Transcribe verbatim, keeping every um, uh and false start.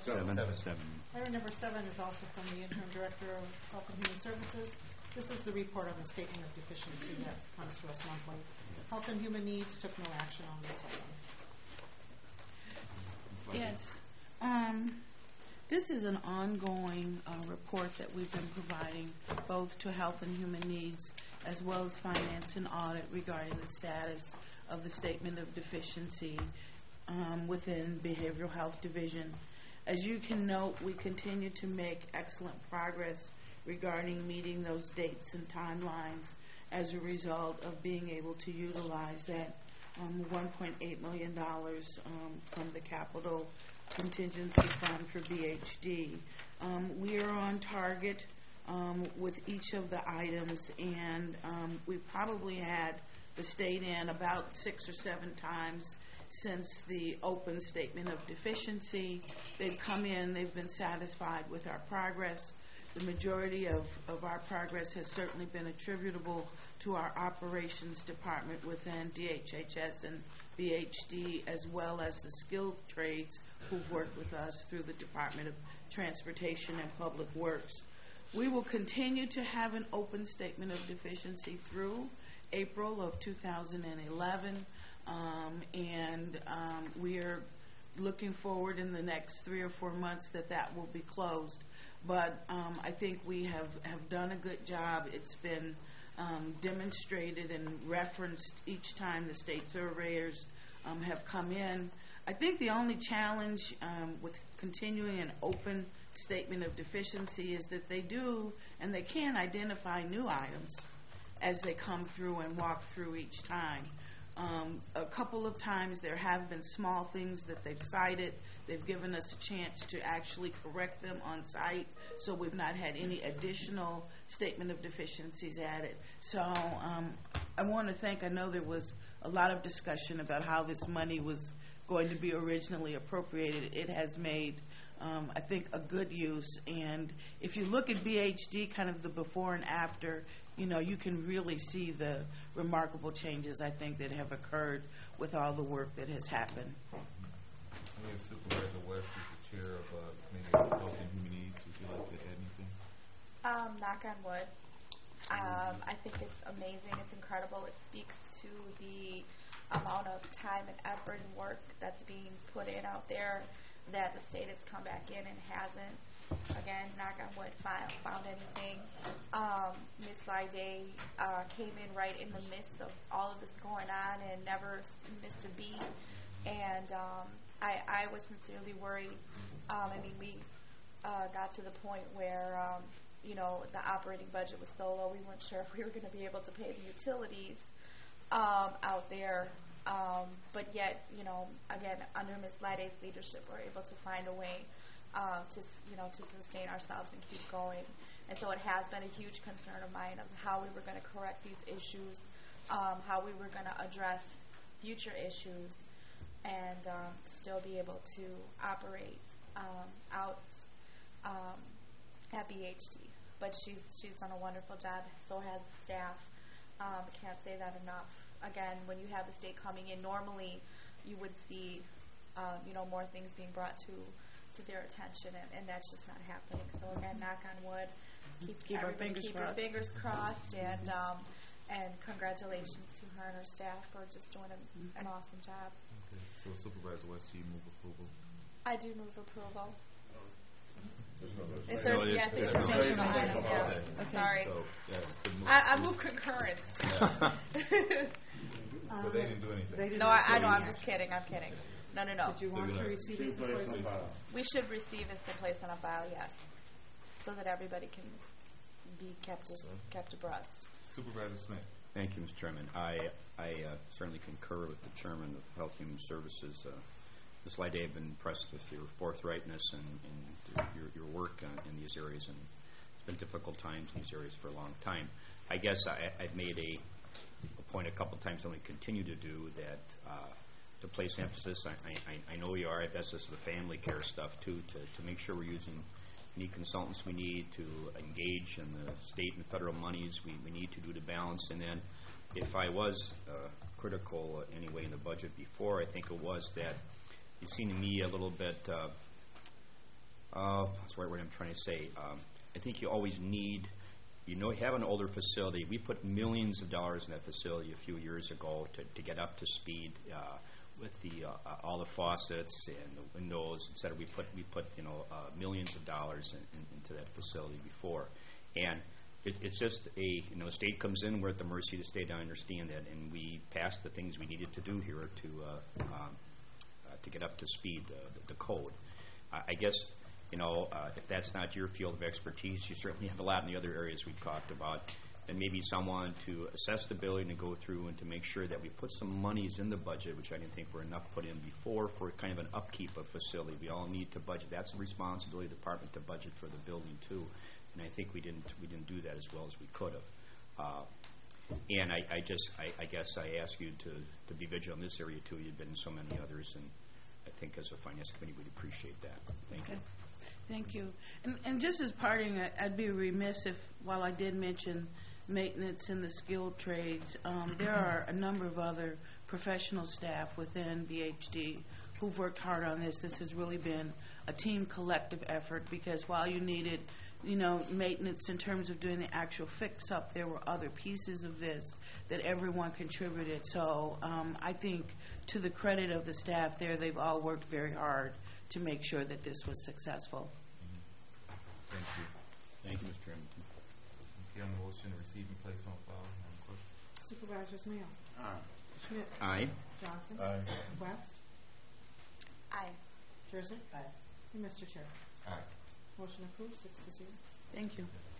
Seven. Seven. Seven. Item number seven is also from the Interim Director of Health and Human Services. This is the report on the statement of deficiency that comes to us monthly. Health and Human Needs took no action on this item. Yes. Um, this is an ongoing uh, report that we've been providing both to Health and Human Needs as well as Finance and Audit regarding the status of the statement of deficiency um, within Behavioral Health Division. As you can note, we continue to make excellent progress regarding meeting those dates and timelines as a result of being able to utilize that um, one point eight million dollars um, from the Capital Contingency Fund for B H D. Um, we are on target um, with each of the items, and um, we probably had the state in about six or seven times since the open statement of deficiency. They've come in, they've been satisfied with our progress. The majority of, of our progress has certainly been attributable to our operations department within D H H S and B H D, as well as the skilled trades who've worked with us through the Department of Transportation and Public Works. We will continue to have an open statement of deficiency through April of two thousand eleven. Um, and um, we are looking forward in the next three or four months that that will be closed. But um, I think we have, have done a good job. It's been um, demonstrated and referenced each time the state surveyors um, have come in. I think the only challenge um, with continuing an open statement of deficiency is that they do and they can identify new items as they come through and walk through each time. Um, a couple of times there have been small things that they've cited. They've given us a chance to actually correct them on site, so we've not had any additional statement of deficiencies added. So um, I want to thank, I know there was a lot of discussion about how this money was going to be originally appropriated. It has made, um, I think, a good use. And if you look at B H D, kind of the before and after, you know, you can really see the remarkable changes, I think, that have occurred with all the work that has happened. We have Supervisor West, who's the chair of uh, Committee of Health and Human Needs. Would you like to add anything? Um, knock on wood. Um, I think it's amazing. It's incredible. It speaks to the amount of time and effort and work that's being put in out there that the state has come back in and hasn't. Again, knock on wood, found, found anything. Um, Miz Lyday uh, came in right in the midst of all of this going on and never missed a beat. And um, I, I was sincerely worried. Um, I mean, we uh, got to the point where, um, you know, the operating budget was so low, we weren't sure if we were going to be able to pay the utilities um, out there. Um, but yet, you know, again, under Miz Lyday's leadership, we're able to find a way Uh, to you know to sustain ourselves and keep going. And so it has been a huge concern of mine of how we were going to correct these issues, um, how we were going to address future issues, and um, still be able to operate um, out um, at B H D. But she's she's done a wonderful job. So has the staff. Um, can't say that enough. Again, when you have the state coming in, normally you would see um, you know more things being brought to to their attention, and, and that's just not happening. So again, knock on wood, keep, keep our fingers keep crossed. our fingers crossed, and um, and congratulations to her and her staff for just doing an, an awesome job. Okay. So Supervisor West, do you move approval? I do move approval. No, Is there, no, yeah, I think there's- there's there's- an item, yeah. Okay. Sorry. So, yes, to move I, I approval. move concurrence. But they didn't do anything. They did No, not I, I do know, I'm any just action. kidding, I'm kidding. No, no, no. Did you So want you're to not- receive this in place of file? We should receive this and place on a file, yes, so that everybody can be kept, So- kept abreast. Supervisor Smith. Thank you, Mister Chairman. I, I uh, certainly concur with the Chairman of Health and Human Services. Uh, Miz Lyday, I've been impressed with your forthrightness and, and your, your work uh, in these areas, and it's been difficult times in these areas for a long time. I guess I, I've made a, a point a couple times, and we continue to do that, uh, to place emphasis. I, I, I know we are, that's just the family care stuff, too, to, to make sure we're using any consultants we need to engage in the state and federal monies we, we need to do to balance. And then if I was uh, critical uh, anyway in the budget before, I think it was that it seemed to me a little bit uh, Uh, that's the right word I'm trying to say. Um, I think you always need, you know, you have an older facility. We put millions of dollars in that facility a few years ago to, to get up to speed uh, with the uh, uh, all the faucets and the windows, et cetera. We put we put you know uh, millions of dollars in, in, into that facility before, and it, it's just a you know state comes in. We're at the mercy of the state. I understand that, and we passed the things we needed to do here to uh, um, uh, to get up to speed uh, the, the code. I, I guess. You know, uh, if that's not your field of expertise, you certainly have a lot in the other areas we've talked about. And maybe someone to assess the ability to go through and to make sure that we put some monies in the budget, which I didn't think were enough put in before, for kind of an upkeep of facility. We all need to budget. That's the responsibility of the department to budget for the building too. And I think we didn't we didn't do that as well as we could have. Uh, and I, I just I, I guess I ask you to, to be vigilant in this area too. You've been in so many others, and I think as a finance committee we'd appreciate that. Thank Okay. you. Thank you. And, and just as parting, I- I'd be remiss if, while I did mention maintenance and the skilled trades, um, there are a number of other professional staff within B H D who've worked hard on this. This has really been a team collective effort, because while you needed, you know, maintenance in terms of doing the actual fix-up, there were other pieces of this that everyone contributed. So um, I think, to the credit of the staff there, they've all worked very hard to make sure that this was successful. Thank you. Thank you, Mister Chairman. Okay, on the motion to receive and place on file, Madam Clerk. Supervisors Mayo, Aye. Schmidt, Aye. Johnson, Aye. West, Aye. Jersey, and Mister Chair. Aye. Motion approved, six to zero. Thank you.